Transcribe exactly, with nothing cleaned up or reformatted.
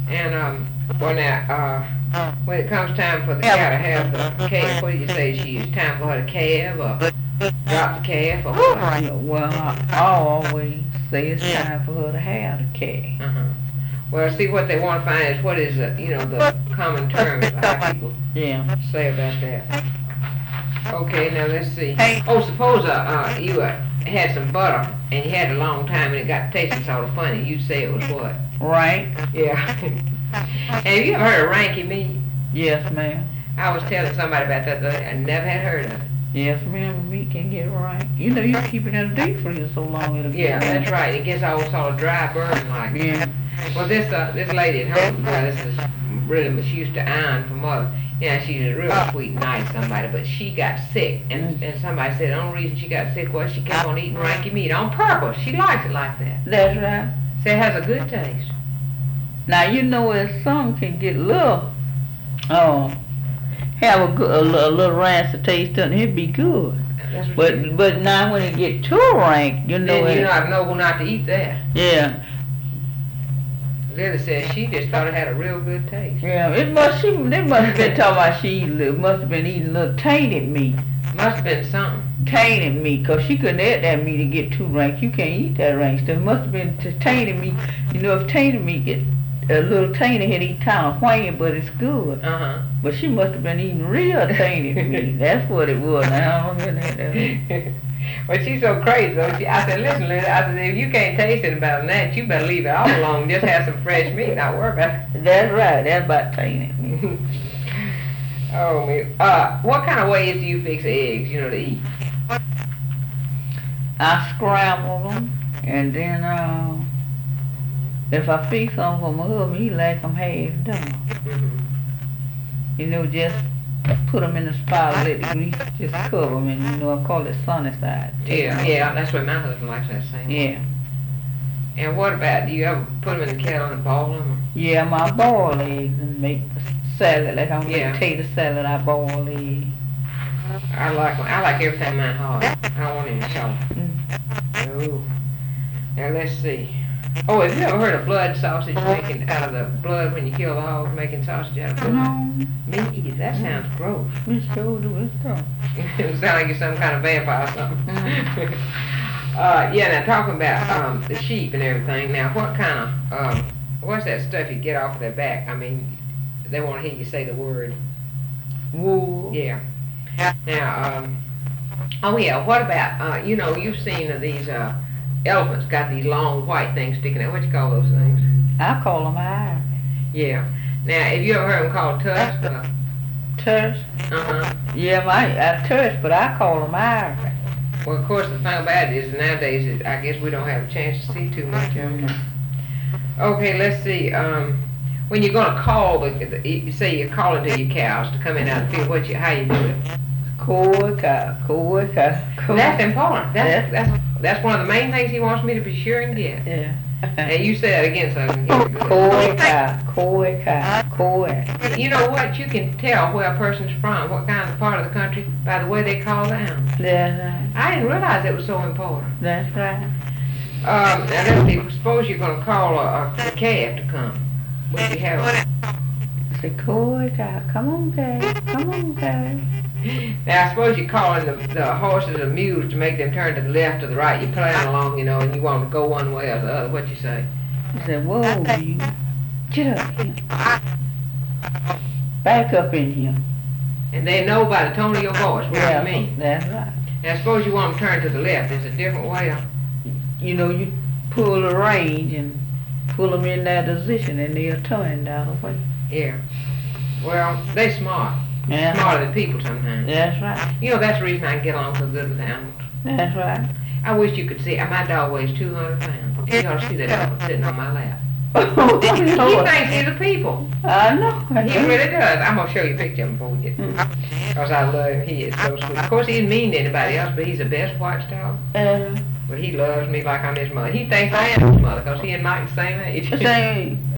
And um, well now, uh, when it comes time for the cow to have the calf, what do you say? She it's time for her to calve or drop the calf or what? Well, I, I always say it's time for her to have the calf. Uh-huh. Well, see, what they want to find is what is, uh, you know, the common term, how people Yeah. say about that. Okay, now let's see. Oh, suppose uh, uh, you uh, had some butter and you had it a long time and it got tasting sort of funny. You'd say it was what? Right? Yeah. Have you ever heard of ranky meat? Yes, ma'am. I was telling somebody about that the other day. I never had heard of it. Yes, ma'am. Meat can get right. You know, you keep it in a deep freezer so long it'll get Yeah, right. that's right. It gets all sort of dry burn like. Yeah. Well, this uh, this lady at home, well, this is really, but she used to iron for mother. Yeah, she's a real sweet, nice somebody, but she got sick, and, and somebody said the only reason she got sick was she kept on eating ranky meat on purpose. She likes it like that. That's right. So it has a good taste. Now, you know, if some can get a little, oh, have a, good, a, little, a little rancid taste to it, it'd be good. That's what But she, but now when it get too rank, you know then it. you not know not to eat that. Yeah. Lily said she just thought it had a real good taste. Yeah, it must. She, they must have been talking about she eat, must have been eating a little tainted meat, Must have been something. tainted meat, 'cause she couldn't eat that meat and get too rank. You can't eat that rank stuff. It must have been t- tainted meat. You know, if tainted meat get a little tainted, it eat kind of whiny, but it's good. Uh huh. But she must have been eating real tainted meat. That's what it was. Now I don't hear that. Well, she's so crazy though. She, I said, listen, Lily, I said, if you can't taste it about that, you better leave it all alone. Just have some fresh meat, not worry about it. That's right. That's about tainted meat. Oh, me. Uh, what kind of ways do you fix eggs, you know, to eat? I scramble them, and then uh, if I fix them for my husband, he like them half done. Mm-hmm. You know, just put them in the spot, let the grease just cover them, and you know, I call it sunny side. Yeah, yeah, that's what my husband likes that same. Yeah. And what about, do you ever put them in the kettle and boil them? Yeah, my boil eggs and make the salad, like I'm Yeah. making potato salad, I boil eggs. I like I like everything mine hard. I don't want any salt. Mm. No. Now let's see. Oh, have you ever heard of blood sausage making out of the blood when you kill the hog, making sausage out of blood? No, Me either. That sounds gross. Miss Joe do it though. It sounds like you're some kind of vampire or something. Mm. uh, yeah, now talking about um, the sheep and everything. Now, what kind of um, what's that stuff you get off of their back? I mean, they want to hear you say the word. Wool. Yeah. Now, um, oh yeah, what about, uh, you know, you've seen uh, these uh, elephants got these long white things sticking out. What you call those things? I call them iron. Yeah. Now, have you ever heard them called tusks? Uh Tush. huh. Yeah, my I tush, but I call them iron. Well, of course, the thing about it is nowadays, is, I guess we don't have a chance to see too much of them. Okay, let's see. Um, when you're gonna call the, the, you say you're calling to your cows to come in out of the field, what you, how you do it? Cool cow, cool cow, cool. That's important. That's, Yeah. that's that's one of the main things he wants me to be sure and get. Yeah. And you say that again so I can hear it good. Cool cow, cool cow, cool. You know what? You can tell where a person's from, what kind of part of the country, by the way they call the animals. That's right. I didn't realize it was so important. That's right. Um, now let's see, suppose you're going to call a, a calf to come. Would you have Say cool cow, come on, cow, come on, cow. Now, I suppose you're calling the, the horses or mules to make them turn to the left or the right. You're playing along, you know, and you want to go one way or the other. What you say? He said, whoa, you, get up here. Back up in here. And they know by the tone of your voice what Yeah, you mean. that's right. Now, suppose you want them to turn to the left. There's a different way. Of, You know, you pull the range and pull them in that position and they'll turn that way. yeah. Well, they smart. Yeah. Smarter than people sometimes. That's right. You know, that's the reason I can get along so good with animals. That's right. I wish you could see. My dog weighs two hundred pounds. You ought to see that dog sitting on my lap. Oh, He Lord. thinks he's a people. I know. He really does. I'm going to show you a picture of him before we get Mm. because I love him. He is so sweet. Of course, he isn't mean to anybody else, but he's the best watchdog. Uh, But he loves me like I'm his mother. He thinks I am his mother because he and Mike the same age. say,